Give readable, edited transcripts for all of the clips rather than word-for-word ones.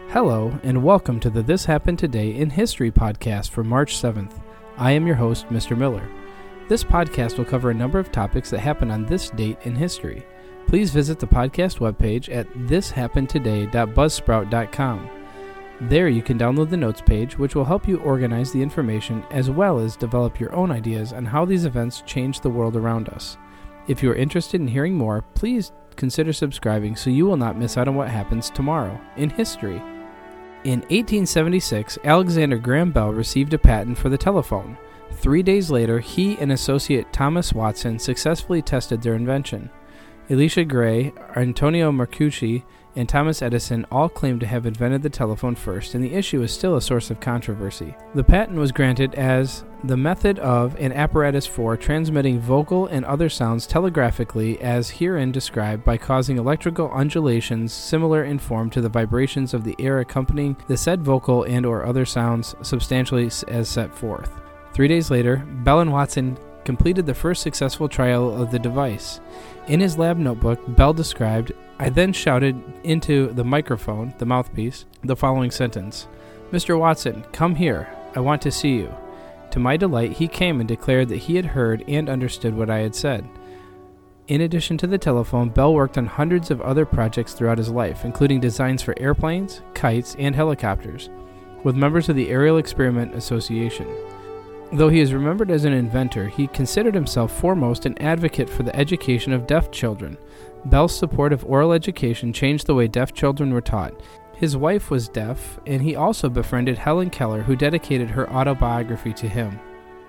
Hello, and welcome to the This Happened Today in History podcast for March 7th. I am your host, Mr. Miller. This podcast will cover a number of topics that happened on this date in history. Please visit the podcast webpage at thishappenedtoday.buzzsprout.com. There you can download the notes page, which will help you organize the information as well as develop your own ideas on how these events change the world around us. If you are interested in hearing more, please consider subscribing so you will not miss out on what happens tomorrow in history. In 1876, Alexander Graham Bell received a patent for the telephone. 3 days later, he and associate Thomas Watson successfully tested their invention. Elisha Gray, Antonio Mercoury, and Thomas Edison all claimed to have invented the telephone first, and the issue is still a source of controversy. The patent was granted as the method of an apparatus for transmitting vocal and other sounds telegraphically as herein described by causing electrical undulations similar in form to the vibrations of the air accompanying the said vocal and or other sounds substantially as set forth. 3 days later, Bell and Watson completed the first successful trial of the device. In his lab notebook, Bell described, "I then shouted into the microphone, the mouthpiece, the following sentence, 'Mr. Watson, come here. I want to see you.' To my delight, he came and declared that he had heard and understood what I had said." In addition to the telephone, Bell worked on hundreds of other projects throughout his life, including designs for airplanes, kites, and helicopters, with members of the Aerial Experiment Association. Though he is remembered as an inventor, he considered himself foremost an advocate for the education of deaf children. Bell's support of oral education changed the way deaf children were taught. His wife was deaf, and he also befriended Helen Keller, who dedicated her autobiography to him.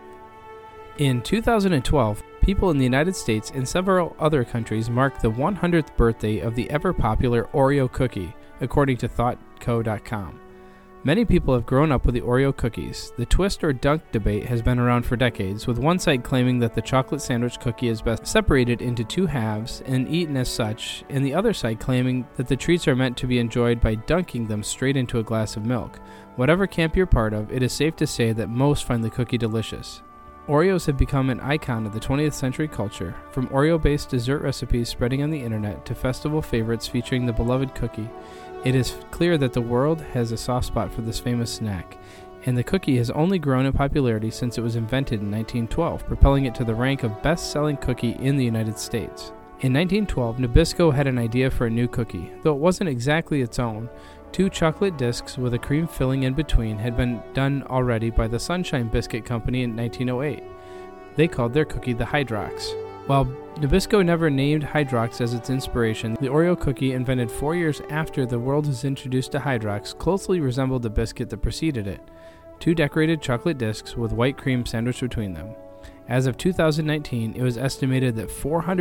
In 2012, people in the United States and several other countries marked the 100th birthday of the ever-popular Oreo cookie, according to ThoughtCo.com. Many people have grown up with the Oreo cookies. The twist or dunk debate has been around for decades, with one side claiming that the chocolate sandwich cookie is best separated into two halves and eaten as such, and the other side claiming that the treats are meant to be enjoyed by dunking them straight into a glass of milk. Whatever camp you're part of, it is safe to say that most find the cookie delicious. Oreos have become an icon of the 20th century culture, from Oreo-based dessert recipes spreading on the internet to festival favorites featuring the beloved cookie. It is clear that the world has a soft spot for this famous snack, and the cookie has only grown in popularity since it was invented in 1912, propelling it to the rank of best-selling cookie in the United States. In 1912, Nabisco had an idea for a new cookie, though it wasn't exactly its own. 2 chocolate discs with a cream filling in between had been done already by the Sunshine Biscuit Company in 1908. They called their cookie the Hydrox. While Nabisco never named Hydrox as its inspiration, the Oreo cookie, invented 4 years after the world was introduced to Hydrox, closely resembled the biscuit that preceded it. 2 decorated chocolate discs with white cream sandwiched between them. As of 2019, it was estimated that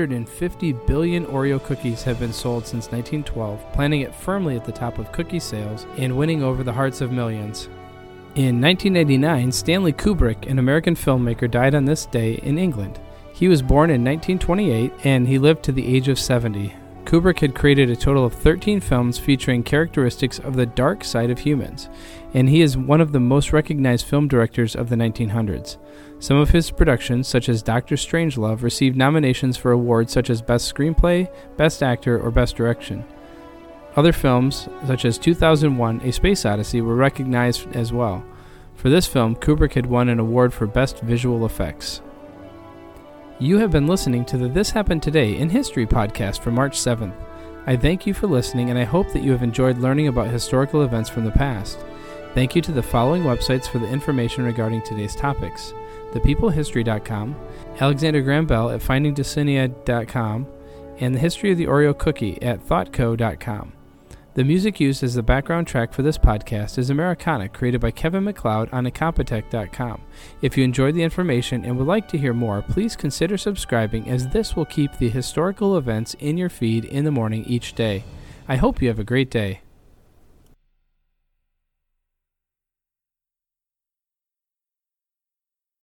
450 billion Oreo cookies have been sold since 1912, planting it firmly at the top of cookie sales and winning over the hearts of millions. In 1989, Stanley Kubrick, an American filmmaker, died on this day in England. He was born in 1928, and he lived to the age of 70. Kubrick had created a total of 13 films featuring characteristics of the dark side of humans, and he is one of the most recognized film directors of the 1900s. Some of his productions, such as Dr. Strangelove, received nominations for awards such as Best Screenplay, Best Actor, or Best Direction. Other films, such as 2001: A Space Odyssey, were recognized as well. For this film, Kubrick had won an award for Best Visual Effects. You have been listening to the This Happened Today in History podcast for March 7th. I thank you for listening, and I hope that you have enjoyed learning about historical events from the past. Thank you to the following websites for the information regarding today's topics: thepeoplehistory.com, Alexander Graham Bell at findingdecinia.com, and the history of the Oreo cookie at thoughtco.com. The music used as the background track for this podcast is Americana, created by Kevin MacLeod on Incompetech.com. If you enjoyed the information and would like to hear more, please consider subscribing, as this will keep the historical events in your feed in the morning each day. I hope you have a great day.